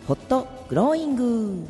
ホットグローイング。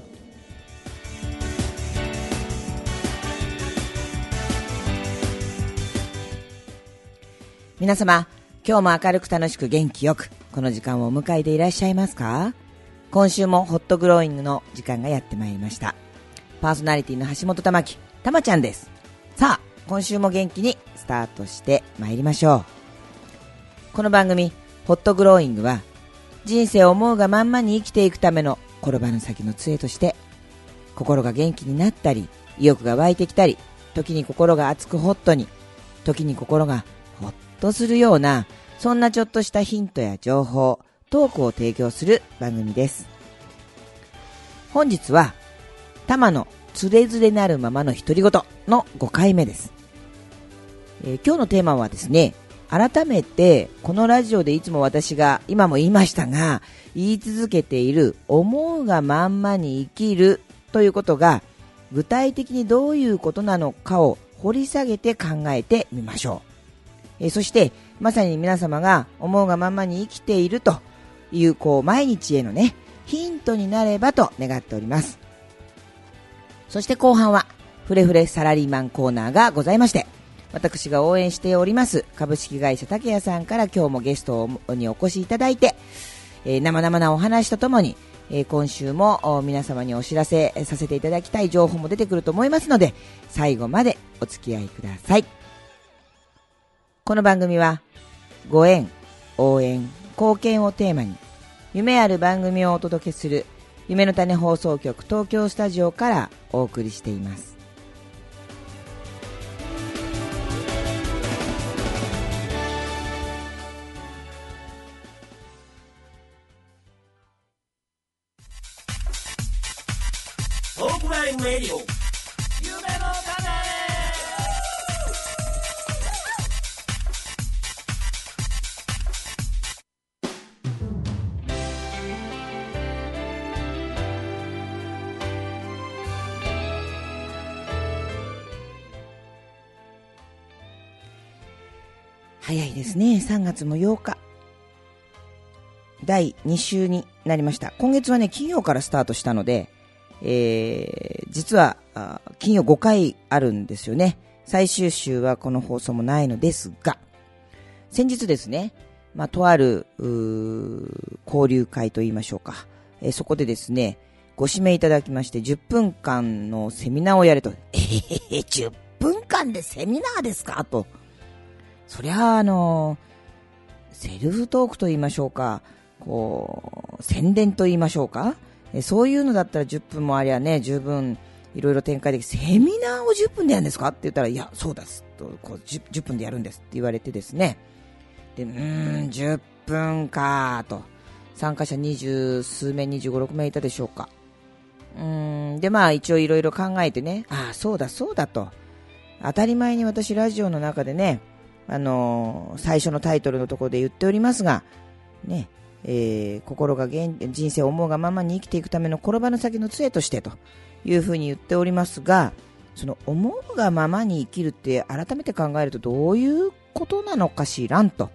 皆様、今日も明るく楽しく元気よくこの時間をお迎えでいらっしゃいますか？今週もホットグローイングの時間がやってまいりました。パーソナリティの橋本玉木、たまちゃんです。さあ、今週も元気にスタートしてまいりましょう。この番組ホットグローイングは、人生を思うがまんまに生きていくための転ばぬ先の杖として、心が元気になったり、意欲が湧いてきたり、時に心が熱くホットに、時に心がホッとするような、そんなちょっとしたヒントや情報、トークを提供する番組です。本日はタマのつれづれなるままの独り言の5回目です。今日のテーマはですね、改めてこのラジオでいつも私が今も言いましたが言い続けている思うがまんまに生きるということが具体的にどういうことなのかを掘り下げて考えてみましょう。そしてまさに皆様が思うがまんまに生きているという毎日へのねヒントになればと願っております。そして後半はフレフレサラリーマンコーナーがございまして、私が応援しております株式会社竹谷さんから今日もゲストにお越しいただいて、生々なお話とともに、今週も皆様にお知らせさせていただきたい情報も出てくると思いますので、最後までお付き合いください。この番組はご縁、応援、貢献をテーマに夢ある番組をお届けする夢の種放送局東京スタジオからお送りしています。 トークライブレディオ夢の種。 早いですね。3月も8日第2週になりました。今月はね金曜からスタートしたので、実は金曜5回あるんですよね。最終週はこの放送もないのですが、先日ですね、とある交流会といいましょうか、そこでですねご指名いただきまして10分間のセミナーをやれと。10分間でセミナーですかと。そりゃセルフトークと言いましょうか、宣伝と言いましょうか、そういうのだったら10分もありゃね十分いろいろ展開でき、セミナーを10分でやるんですかって言ったら、いやそうですと10分でやるんですって言われてですね、で10分かと、参加者20数名25、6名いたでしょうか。で一応いろいろ考えてね、そうだそうだと、当たり前に私ラジオの中でね最初のタイトルのところで言っておりますがね、心が人生を思うがままに生きていくための転ばぬ先の杖としてというふうに言っておりますが、その思うがままに生きるって改めて考えるとどういうことなのかしらんと。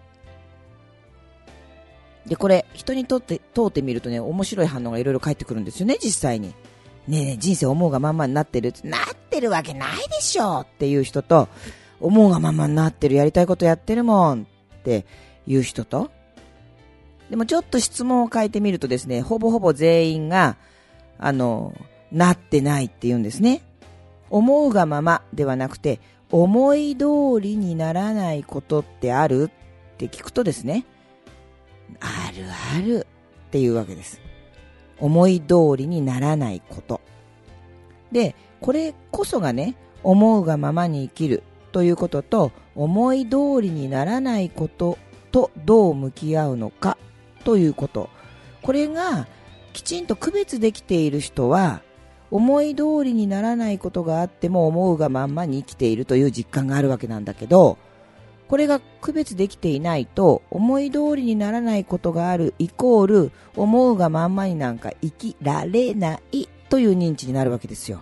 でこれ人に通ってみるとね面白い反応がいろいろ返ってくるんですよね。実際にねえ人生思うがままになってるわけないでしょっていう人と、思うがままになってる、やりたいことやってるもんっていう人と、でもちょっと質問を変えてみるとですね、ほぼほぼ全員がなってないって言うんですね。思うがままではなくて、思い通りにならないことってあるって聞くとですね、あるあるっていうわけです。思い通りにならないことで、これこそがね、思うがままに生きるということと、思い通りにならないこととどう向き合うのかということ、これがきちんと区別できている人は、思い通りにならないことがあっても思うがまんまに生きているという実感があるわけなんだけど、これが区別できていないと、思い通りにならないことがあるイコール思うがまんまになんか生きられないという認知になるわけですよ。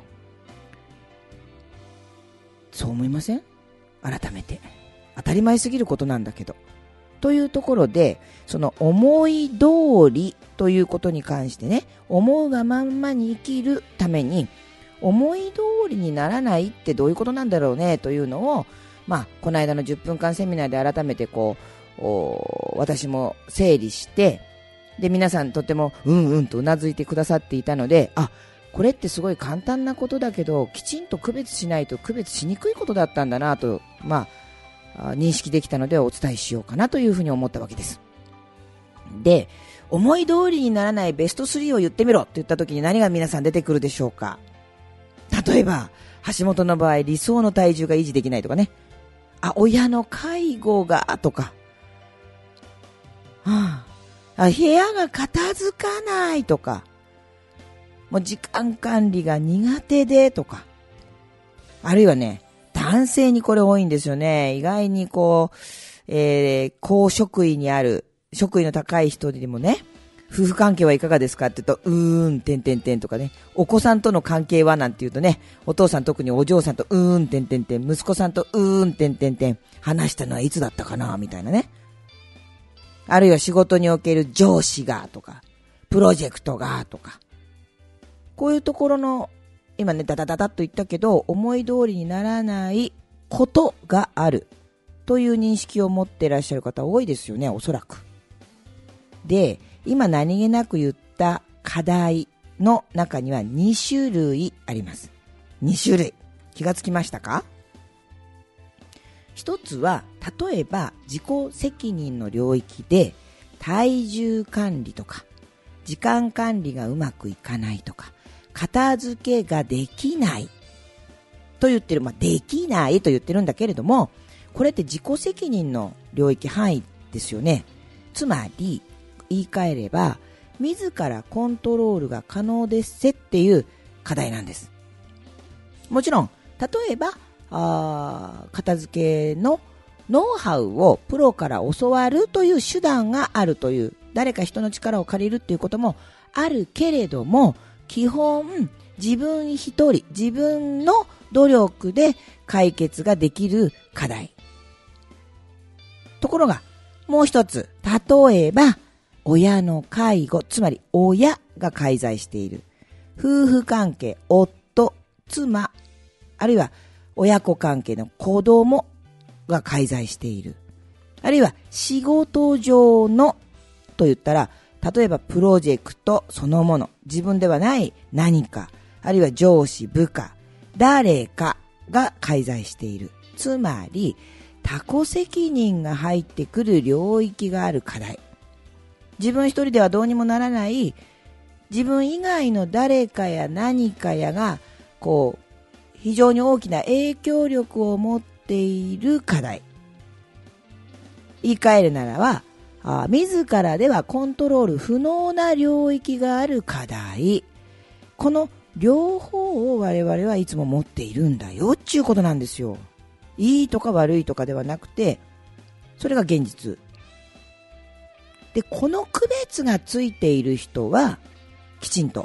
そう思いません？改めて当たり前すぎることなんだけど、 というところで、その思い通りということに関してね、思うがまんまに生きるために、思い通りにならないってどういうことなんだろうねというのを、この間の10分間セミナーで改めて私も整理して、で、皆さんとてもうんうんとうなずいてくださっていたので、これってすごい簡単なことだけど、きちんと区別しないと区別しにくいことだったんだなと、認識できたのでお伝えしようかなというふうに思ったわけです。で、思い通りにならないベスト3を言ってみろって言った時に何が皆さん出てくるでしょうか。例えば、橋本の場合、理想の体重が維持できないとかね。親の介護がとか。部屋が片付かないとか。もう時間管理が苦手でとか。あるいはね、男性にこれ多いんですよね。意外に高職位にある、職位の高い人にもね、夫婦関係はいかがですかって言うと、とかね、お子さんとの関係はなんて言うとね、お父さん特にお嬢さんと息子さんと話したのはいつだったかなみたいなね。あるいは仕事における上司がとか、プロジェクトがとか。こういうところの、今ね、ダダダダっと言ったけど、思い通りにならないことがあるという認識を持っていらっしゃる方多いですよね、おそらく。で、今何気なく言った課題の中には2種類あります。2種類。気がつきましたか？一つは、例えば自己責任の領域で体重管理とか、時間管理がうまくいかないとか、片付けができないと言ってる、できないと言ってるんだけれども、これって自己責任の領域範囲ですよね。つまり、言い換えれば、自らコントロールが可能ですっていう課題なんです。もちろん、例えば、片付けのノウハウをプロから教わるという手段があるという、誰か人の力を借りるっていうこともあるけれども、基本、自分一人、自分の努力で解決ができる課題。ところが、もう一つ、例えば、親の介護、つまり親が介在している。夫婦関係、夫、妻、あるいは親子関係の子供が介在している。あるいは仕事上のと言ったら、例えばプロジェクトそのもの、自分ではない何か、あるいは上司、部下、誰かが介在している。つまり、他己責任が入ってくる領域がある課題。自分一人ではどうにもならない、自分以外の誰かや何かやが、非常に大きな影響力を持っている課題。言い換えるならば、自らではコントロール不能な領域がある課題。この両方を我々はいつも持っているんだよっていうことなんですよ。いいとか悪いとかではなくて、それが現実。で、この区別がついている人は、きちんと、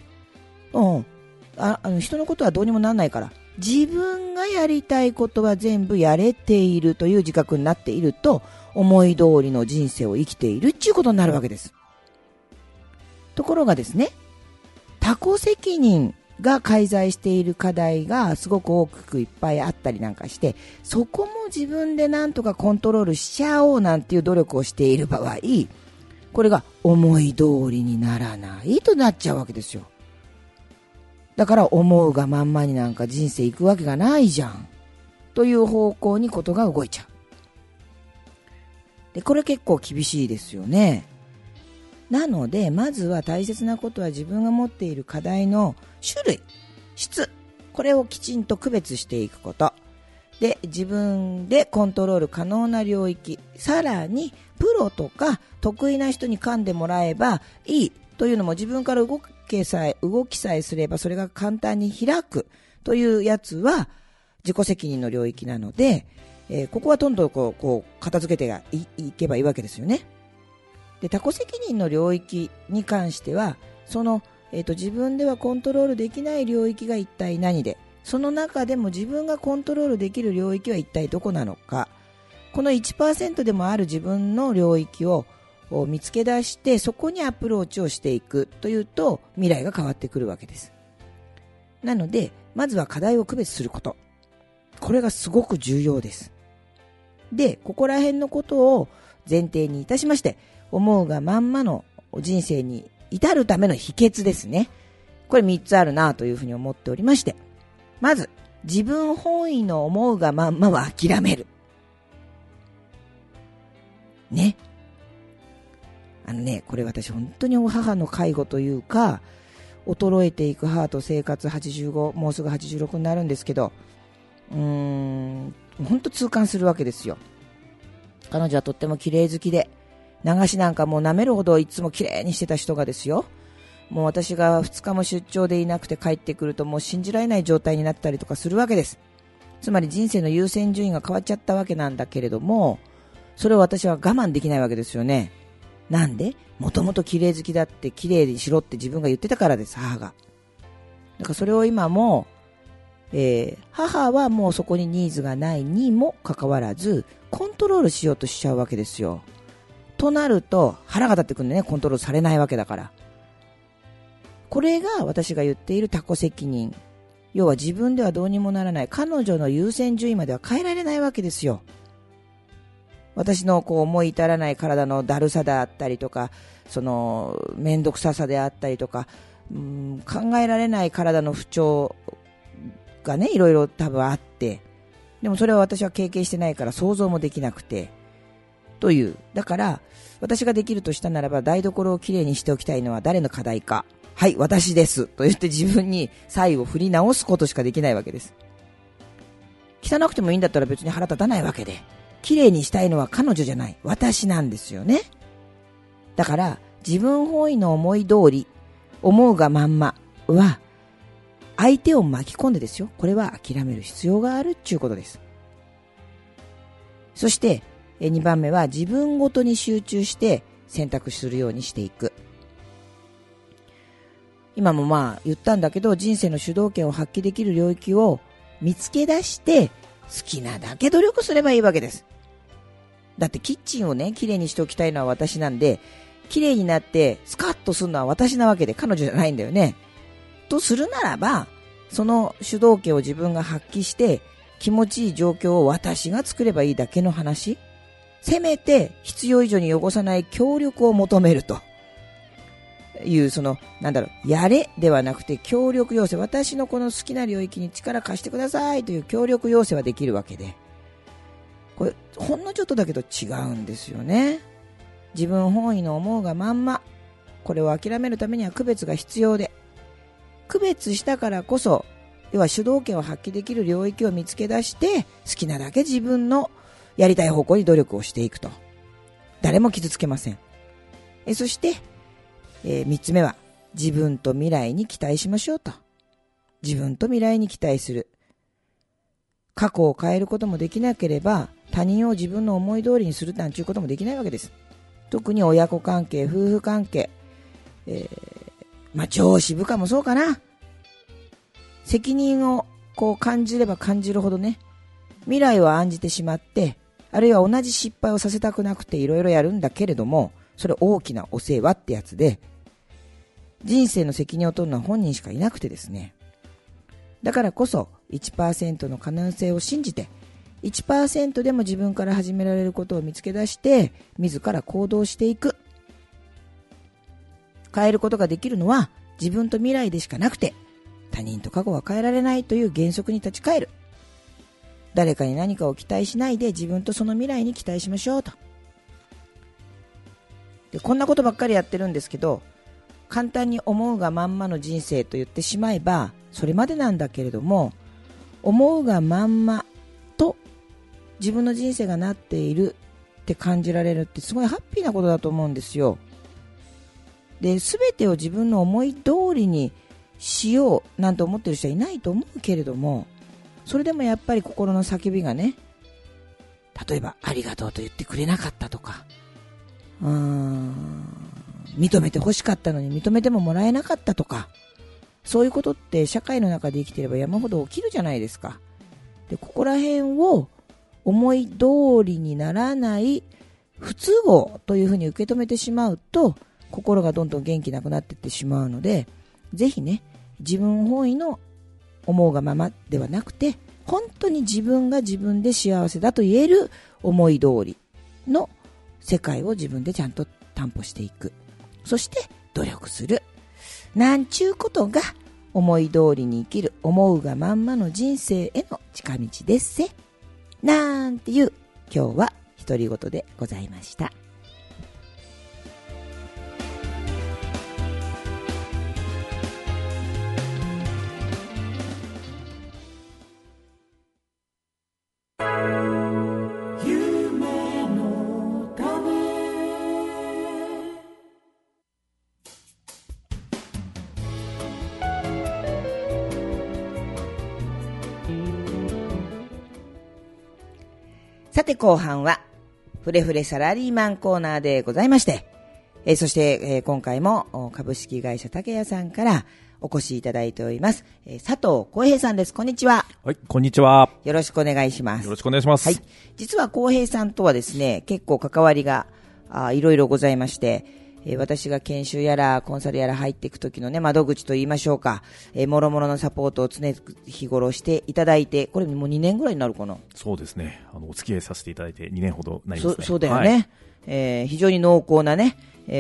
人のことはどうにもならないから、自分がやりたいことは全部やれているという自覚になっていると、思い通りの人生を生きているっていうことになるわけです。ところがですね、他己責任が介在している課題がすごく大きくいっぱいあったりなんかして、そこも自分でなんとかコントロールしちゃおうなんていう努力をしている場合、これが思い通りにならないとなっちゃうわけですよ。だから思うがまんまになんか人生行くわけがないじゃんという方向にことが動いちゃう。で、これ結構厳しいですよね。なので、まずは大切なことは自分が持っている課題の種類、質、これをきちんと区別していくこと。で、自分でコントロール可能な領域、さらにプロとか得意な人に噛んでもらえばいいというのも自分から動きさえすればそれが簡単に開くというやつは自己責任の領域なので、ここはどんどん片付けていけばいいわけですよね。で、他己責任の領域に関しては、自分ではコントロールできない領域が一体何で、その中でも自分がコントロールできる領域は一体どこなのか、 この 1% でもある自分の領域を見つけ出して、そこにアプローチをしていくというと未来が変わってくるわけです。なのでまずは課題を区別すること、これがすごく重要です。で、ここら辺のことを前提にいたしまして、思うがまんまの人生に至るための秘訣ですね。これ3つあるなというふうに思っておりまして、まず自分本位の思うがまんまは諦めるね。これ私本当に母の介護というか、衰えていく母と生活85、もうすぐ86になるんですけど、本当痛感するわけですよ。彼女はとっても綺麗好きで、流しなんかもう舐めるほどいつも綺麗にしてた人がですよ、もう私が2日も出張でいなくて帰ってくるともう信じられない状態になったりとかするわけです。つまり人生の優先順位が変わっちゃったわけなんだけれども、それを私は我慢できないわけですよね。なんで？もともと綺麗好きだって、綺麗にしろって自分が言ってたからです、母が。だからそれを今も、母はもうそこにニーズがないにもかかわらずコントロールしようとしちゃうわけですよ。となると腹が立ってくるんでね、コントロールされないわけだから。これが私が言っている他己責任。要は自分ではどうにもならない、彼女の優先順位までは変えられないわけですよ。私の思い至らない体のだるさであったりとか、そのめんどくささであったりとか、考えられない体の不調がね、いろいろ多分あって、でもそれは私は経験してないから想像もできなくてという。だから私ができるとしたならば、台所をきれいにしておきたいのは誰の課題か、はい、私ですと言って自分に才を振り直すことしかできないわけです。汚くてもいいんだったら別に腹立たないわけで、きれいにしたいのは彼女じゃない、私なんですよね。だから自分本位の思い通り、思うがまんまは相手を巻き込んでですよ、これは諦める必要があるっていうことです。そして2番目は自分ごとに集中して選択するようにしていく。今も言ったんだけど、人生の主導権を発揮できる領域を見つけ出して好きなだけ努力すればいいわけです。だってキッチンをね、綺麗にしておきたいのは私なんで、綺麗になってスカッとするのは私なわけで、彼女じゃないんだよね。とするならば、その主導権を自分が発揮して気持ちいい状況を私が作ればいいだけの話。せめて必要以上に汚さない協力を求めるという、やれではなくて協力要請、私のこの好きな領域に力貸してくださいという協力要請はできるわけで、これほんのちょっとだけど違うんですよね。自分本位の思うがまんま、これを諦めるためには区別が必要で、区別したからこそ、要は主導権を発揮できる領域を見つけ出して好きなだけ自分のやりたい方向に努力をしていくと、誰も傷つけません。そして、3つ目は自分と未来に期待しましょうと。自分と未来に期待する。過去を変えることもできなければ他人を自分の思い通りにするなんていうこともできないわけです。特に親子関係、夫婦関係、上司部下もそうかな。責任を感じれば感じるほどね、未来を案じてしまって、あるいは同じ失敗をさせたくなくていろいろやるんだけれども、それ大きなお世話ってやつで、人生の責任を取るのは本人しかいなくてですね。だからこそ 1% の可能性を信じて、1% でも自分から始められることを見つけ出して自ら行動していく。変えることができるのは自分と未来でしかなくて、他人と過去は変えられないという原則に立ち返る。誰かに何かを期待しないで自分とその未来に期待しましょうと。で、こんなことばっかりやってるんですけど、簡単に思うがまんまの人生と言ってしまえばそれまでなんだけれども、思うがまんまと自分の人生がなっているって感じられるってすごいハッピーなことだと思うんですよ。で、全てを自分の思い通りにしようなんて思ってる人はいないと思うけれども、それでもやっぱり心の叫びがね、例えばありがとうと言ってくれなかったとか、認めて欲しかったのに認めてももらえなかったとか、そういうことって社会の中で生きていれば山ほど起きるじゃないですか。で、ここら辺を思い通りにならない不都合というふうに受け止めてしまうと、心がどんどん元気なくなっていってしまうので、ぜひね、自分本位の思うがままではなくて、本当に自分が自分で幸せだと言える思い通りの世界を自分でちゃんと担保していく。そして努力する。なんちゅうことが思い通りに生きる、思うがまんまの人生への近道ですせ。なんていう今日は独り言でございました。さて後半はフレフレサラリーマンコーナーでございまして、そして、今回も株式会社竹谷さんからお越しいただいております、佐藤浩平さんです。こんにちは。 はい、こんにちは。 よろしくお願いします。 よろしくお願いします。 はい、実は浩平さんとはですね、結構関わりがいろいろございまして、私が研修やらコンサルやら入っていく時のね、窓口と言いましょうか、もろもろのサポートを常日頃していただいて、これもう2年ぐらいになるかな。 そうですね、お付き合いさせていただいて2年ほどなりますね。 そうだよね、はい、非常に濃厚なね、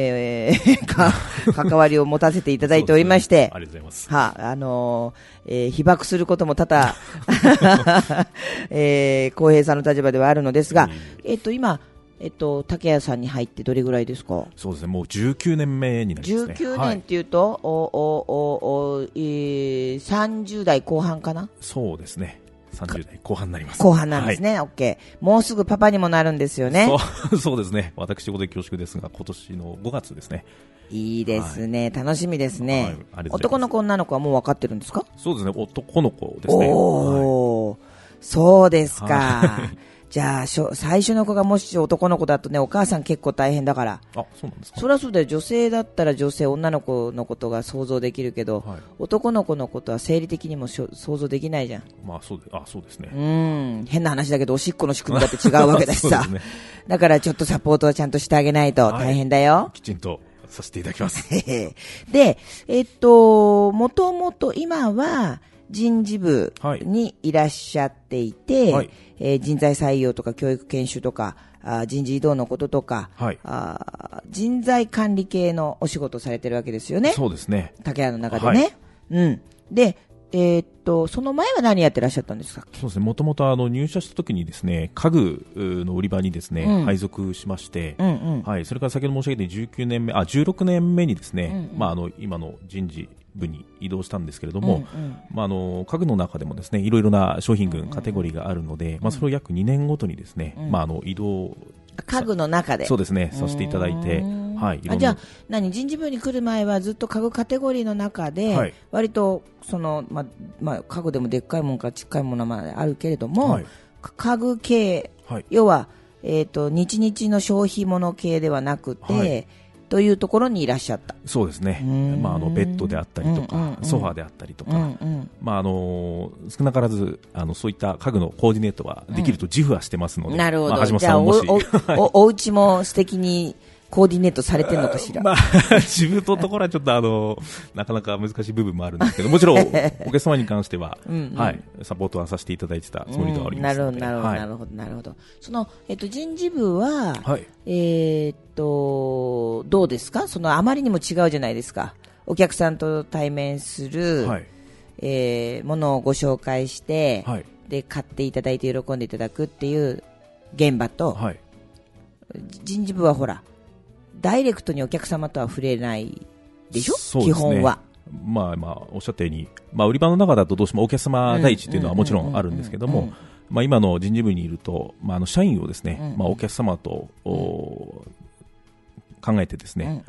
関わりを持たせていただいておりまして、 ね、ありがとうございます。 被爆することも多々浩平さんの立場ではあるのですが、今竹谷さんに入ってどれぐらいですか？ そうですね、もう19年目になりますね。 19年っていうと、はい、30代後半かな？そうですね、30代後半になります。 後半なんですね、 はい、 OK。もうすぐパパにもなるんですよね。 そうですね、私事で恐縮ですが、今年の5月ですね。 いいですね、はい、楽しみですね、 はい、 男の子女の子はもう分かってるんですか？ そうですね、男の子ですね。 はい、そうですか、はい、じゃあ最初の子がもし男の子だとね、お母さん結構大変だから。 あ、そうなんですか？ そりゃそうだよ、女性だったら女性、女の子のことが想像できるけど、はい、男の子のことは生理的にも想像できないじゃん。 まあそうですね。 変な話だけどおしっこの仕組みだって違うわけだしさ、ね、だからちょっとサポートはちゃんとしてあげないと大変だよ、 はい、きちんとさせていただきますで、もともと今は人事部にいらっしゃっていて、はい、人材採用とか教育研修とか人事異動のこととか、はい、人材管理系のお仕事をされてるわけですよね。 そうですね、 竹谷の中でね、はい、で、その前は何やってらっしゃったんですか？ そうですね、もともと入社した時にですね、家具の売り場にですね、配属しまして、はい、それから先ほど申し上げて16年目にですね、今の人事部に移動したんですけれども、家具の中でもですね、いろいろな商品群、カテゴリーがあるので、それを約2年ごとにですね、移動家具の中でそうですね、させていただいて、はい、 じゃあ人事部に来る前はずっと家具カテゴリーの中で、はい、割とその、家具でもでっかいものからちっかいものまであるけれども、はい、家具系、はい、要は、日々の消費物系ではなくて、はい、というところにいらっしゃった。 そうですね、ベッドであったりとか、ソファーであったりとか、少なからずそういった家具のコーディネートはできると自負はしてますので、 なるほど、じゃあお家も素敵にコーディネートされてるのかしら。 自分のところはちょっとなかなか難しい部分もあるんですけど、もちろんお客様に関してははい、サポートはさせていただいてたつもりではありますので。なるほど。その、人事部は、はい、どうですか？あまりにも違うじゃないですか。お客さんと対面する、はい、ものをご紹介して、はい、で買っていただいて喜んでいただくっていう現場と、はい、人事部はほらダイレクトにお客様とは触れないでしょ、基本は。 おっしゃったように、売り場の中だとどうしてもお客様第一というのはもちろんあるんですけども、今の人事部にいると、社員をですね、お客様と考えてですね、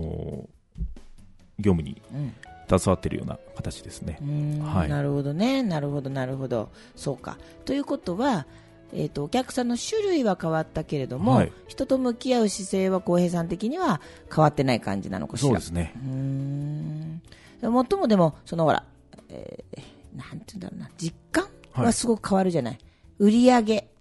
業務に携わっているような形ですね。 はい、なるほどね、なるほど。そうか。ということは、お客さんの種類は変わったけれども、はい、人と向き合う姿勢は浩平さん的には変わってない感じなのかしら。 そうですね。 もっともでもほら、なんていうんだろうな、実感はすごく変わるじゃない、売り上げ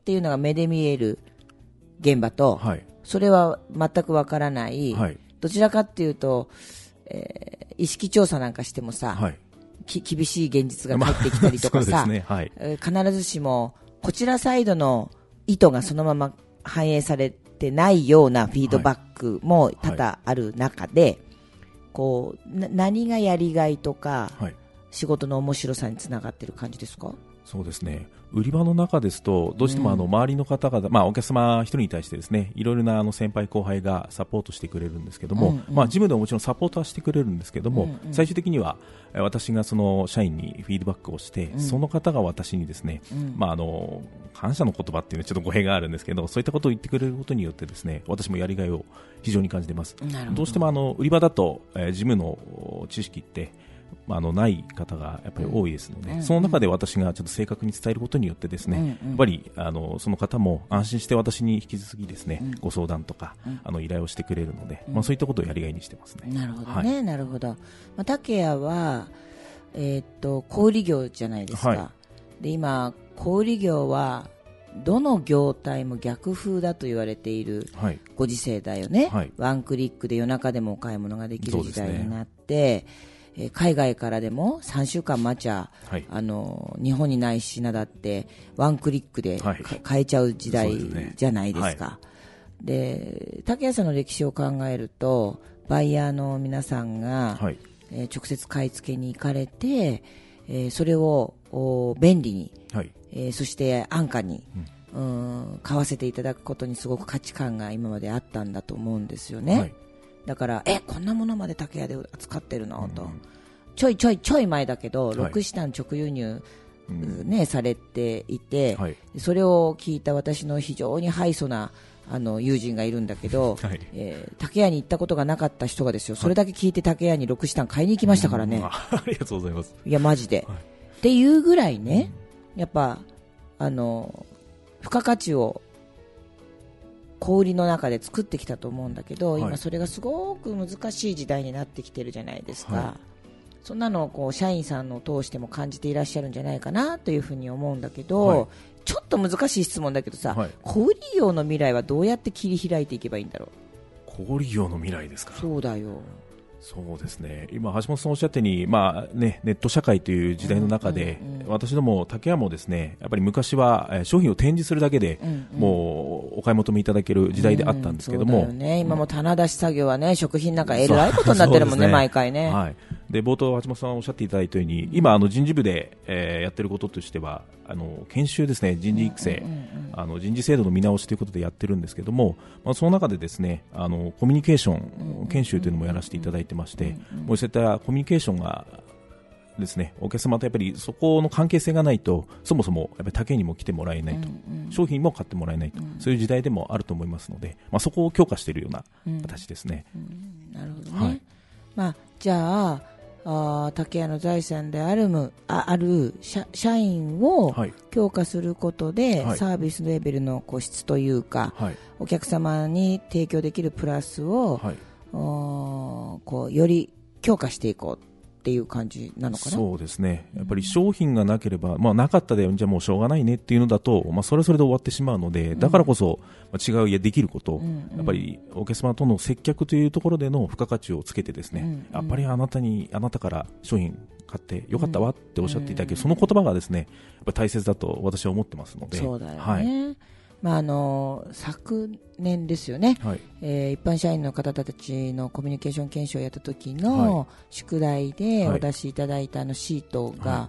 っていうのが目で見える現場と、 はい、 それは全くわからない、はい、どちらかっていうと、意識調査なんかしてもさ、はい、厳しい現実が返ってきたりとかさ、ね、はい、必ずしもこちらサイドの意図がそのまま反映されてないようなフィードバックも多々ある中で、はい、こう何がやりがいとか、はい、仕事の面白さにつながっている感じですか？ そうですね、売り場の中ですとどうしても周りの方々、お客様一人に対してですね、いろいろな先輩後輩がサポートしてくれるんですけども、事務でももちろんサポートはしてくれるんですけども、最終的には私がその社員にフィードバックをして、その方が私にですね、感謝の言葉っていうのはちょっと語弊があるんですけど、そういったことを言ってくれることによってですね、私もやりがいを非常に感じています。どうしても売り場だと、事務の知識ってない方がやっぱり多いですので、その中で私がちょっと正確に伝えることによってですね、やっぱりその方も安心して私に引き続きですね、ご相談とか依頼をしてくれるので、そういったことをやりがいにしてますね。 なるほどね、はい、なるほど。竹谷は小売業じゃないですか、はい、で今小売業はどの業態も逆風だと言われているご時世だよね、はい、ワンクリックで夜中でもお買い物ができる時代になって、海外からでも3週間待ちゃ、はい、日本にない品だってワンクリックで、はい、買えちゃう時代じゃないですか。で、竹谷さんの歴史を考えるとバイヤーの皆さんが、はい、直接買い付けに行かれて、それを便利に、はい、そして安価に、買わせていただくことにすごく価値観が今まであったんだと思うんですよね、はい、だからこんなものまで竹谷で扱ってるの、とちょい前だけど、ロクシタン直輸入、されていて、はい、それを聞いた私の非常にハイソな友人がいるんだけど、はい、竹谷に行ったことがなかった人がですよ、それだけ聞いて竹谷にロクシタン買いに行きましたからね。 ありがとうございます。 いやマジで、はい、っていうぐらいね、やっぱ付加価値を小売りの中で作ってきたと思うんだけど、はい、今それがすごく難しい時代になってきてるじゃないですか、はい、そんなのをこう社員さんの通しても感じていらっしゃるんじゃないかなというふうに思うんだけど、はい、ちょっと難しい質問だけどさ、はい、小売業の未来はどうやって切り開いていけばいいんだろう？ 小売業の未来ですか？ そうだよ。 そうですね、今橋本さんおっしゃったように、ネット社会という時代の中で、私ども竹谷もですね、やっぱり昔は商品を展示するだけで、もうお買い求めいただける時代であったんですけども、 そうだよね、今も棚出し作業はね、食品なんかえらいことになってるもんね、毎回ね。 はい、で冒頭橋本さんおっしゃっていただいたように、今人事部で、やってることとしては研修ですね、人事育成、人事制度の見直しということでやってるんですけども、その中でですね、コミュニケーション研修というのもやらせていただいてまして、もうそういったコミュニケーションがですね、お客様とやっぱりそこの関係性がないと、そもそもやっぱり竹にも来てもらえないと、商品も買ってもらえないと、そういう時代でもあると思いますので、そこを強化しているような形ですね。 なるほどね。はい、じゃあ竹谷の財産である社員を強化することで、はい、サービスレベルの質というか、はい、お客様に提供できるプラスを、はい、より強化していこうっていう感じなのかな。 そうですね、やっぱり商品がなければ、なかったでじゃあもうしょうがないねっていうのだと、それで終わってしまうので、だからこそ、違うできること、やっぱりお客様との接客というところでの付加価値をつけてですね、やっぱりあなたから商品買ってよかったわっておっしゃっていただける、その言葉がですね、やっぱり大切だと私は思ってますので。 そうだよね、 はい、 昨年ですよね、はい、一般社員の方たちのコミュニケーション研修をやった時の宿題でお出しいただいたシートが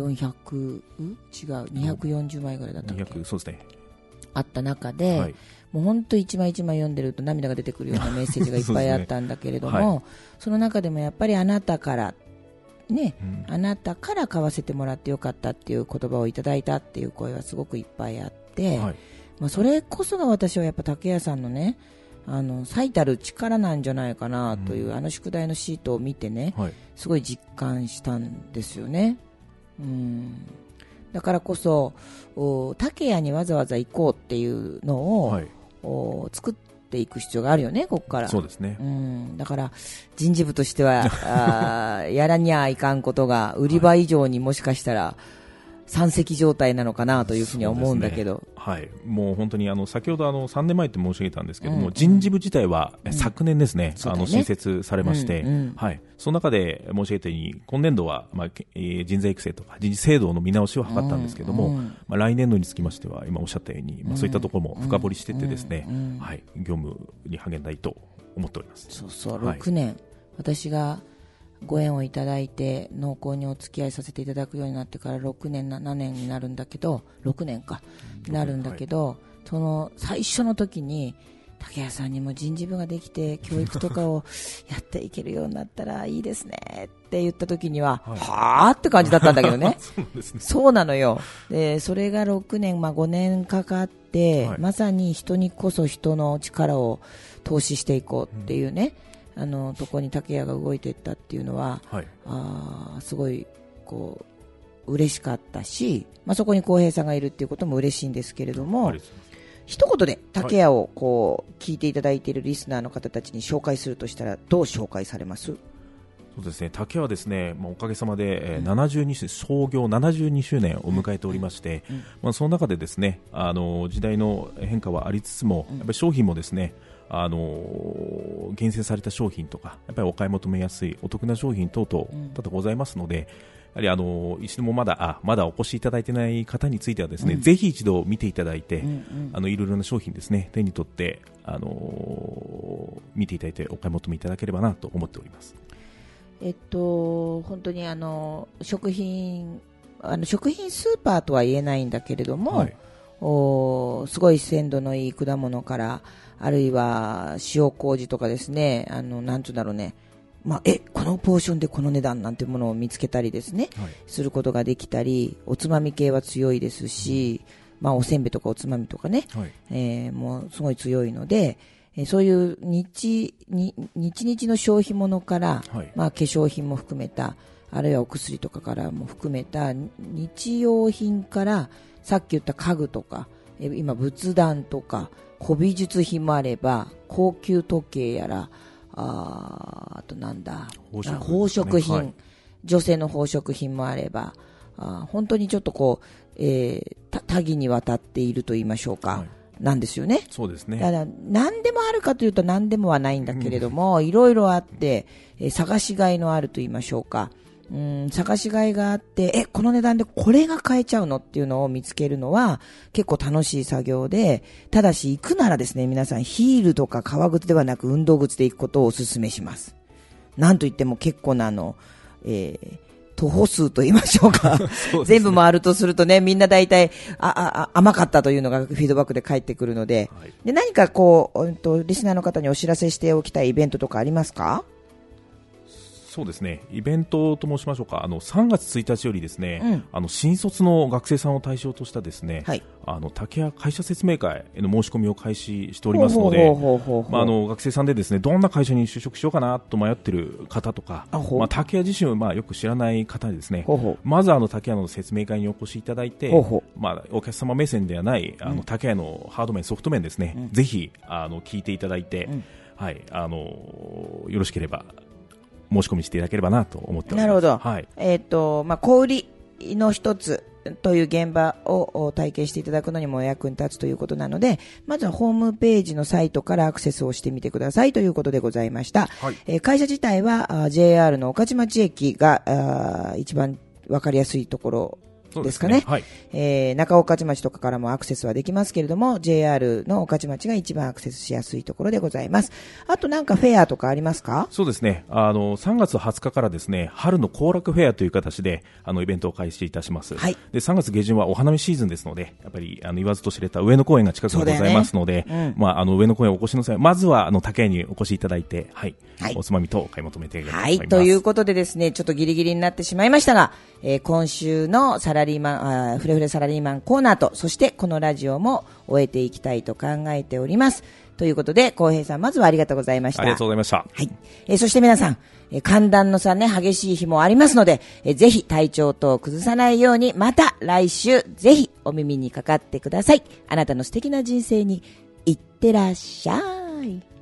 240枚ぐらいだったっけ、 そうですね、 あった中で、はい、もう本当一枚一枚読んでると涙が出てくるようなメッセージがいっぱいあったんだけれども、はい、その中でもやっぱりあなたからね、あなたから買わせてもらってよかったっていう言葉をいただいたっていう声はすごくいっぱいあって、はい、それこそが私はやっぱ竹谷さんのね、最たる力なんじゃないかなという、宿題のシートを見てね、はい、すごい実感したんですよね。だからこそ竹谷にわざわざ行こうっていうのを、はい、作っていく必要があるよね、ここから。 そうですね。 だから人事部としてはやらにゃいかんことが売り場以上にもしかしたら山積状態なのかなというふうには思うんだけど、 はい、もう本当に先ほど3年前って申し上げたんですけども、人事部自体は昨年ですね、新設されまして、はい、その中で申し上げたように今年度は、人材育成とか人事制度の見直しを図ったんですけども、来年度につきましては今おっしゃったように、そういったところも深掘りしていってですね、はい、業務に励んだいと思っております。 そうそう、6年、私がご縁をいただいて濃厚にお付き合いさせていただくようになってから6年7年になるんだけど、6年かなるんだけど、その最初の時に竹谷さんにも人事部ができて教育とかをやっていけるようになったらいいですねって言った時には、はぁって感じだったんだけどね。そうなのよ。でそれが6年、5年かかって、まさに人にこそ人の力を投資していこうっていうね、とこに竹谷が動いていったっていうのは、すごいこう嬉しかったし、そこに浩平さんがいるっていうことも嬉しいんですけれども、一言で竹谷をこう聞いていただいているリスナーの方たちに紹介するとしたらどう紹介されます？ そうですね、竹谷はですね、おかげさまで、72周創業72周年を迎えておりまして、その中でですね、時代の変化はありつつも、やっぱり商品もですね、厳選された商品とかやっぱりお買い求めやすいお得な商品等々多々ございますので、やはり一度もまだお越しいただいていない方についてはですね、ぜひ一度見ていただいて、いろいろな商品ですね手に取って、見ていただいてお買い求めいただければなと思っております。 本当に食品スーパーとは言えないんだけれども、すごい鮮度のいい果物から、あるいは塩麹とかですね、なんていうんだろうね、このポーションでこの値段なんていうものを見つけたりですね、することができたり、おつまみ系は強いですし、おせんべいとかおつまみとかね、もうすごい強いので、そういう日の消費物から、化粧品も含めた、あるいはお薬とかからも含めた日用品から、さっき言った家具とか、今仏壇とか古美術品もあれば、高級時計やら、あとなんだ、宝飾品、女性の宝飾品もあれば、本当にちょっとこう、多岐にわたっていると言いましょうか、なんですよね。 そうですね。 だから何でもあるかというと何でもはないんだけれども、いろいろあって、探しがいのあると言いましょうか、探しがいがあって、この値段でこれが買えちゃうのっていうのを見つけるのは結構楽しい作業で、ただし行くならですね、皆さんヒールとか革靴ではなく運動靴で行くことをお勧めします。なんといっても結構な徒歩数と言いましょうかね、全部回るとするとね、みんな大体甘かったというのがフィードバックで返ってくるので、で何かこうリスナーの方にお知らせしておきたいイベントとかありますか？ そうですね、イベントと申しましょうか、3月1日よりですね、新卒の学生さんを対象としたですね、竹谷会社説明会への申し込みを開始しておりますので、学生さんでですね、どんな会社に就職しようかなと迷っている方とか、竹谷自身をよく知らない方にですね、まず竹谷の説明会にお越しいただいて、お客様目線ではない竹谷のハード面ソフト面ですね、ぜひ聞いていただいて、よろしければ申し込みしていただければなと思っております。なるほど。小売りの一つという現場を体験していただくのにも役に立つということなので、まずはホームページのサイトからアクセスをしてみてくださいということでございました。会社自体は JR の御徒町駅が一番わかりやすいところですかね。中御徒町とかからもアクセスはできますけれども、 JR の御徒町が一番アクセスしやすいところでございます。あとなんかフェアとかありますか？ そうですね、3月20日からですね、春の行楽フェアという形でイベントを開始いたします。で3月下旬はお花見シーズンですので、やっぱり言わずと知れた上野公園が近くにございますので、上野公園お越しの際、まずは竹谷にお越しいただいて、おつまみ等お買い求めていただきたいと思います。ということでですね、ちょっとギリギリになってしまいましたが、今週のフレフレサラリーマンコーナーと、そしてこのラジオも終えていきたいと考えております。ということで、浩平さん、まずはありがとうございました。ありがとうございました。 そして皆さん、寒暖の差ね、激しい日もありますので、ぜひ体調等を崩さないように、また来週、ぜひお耳にかかってください。あなたの素敵な人生にいってらっしゃい。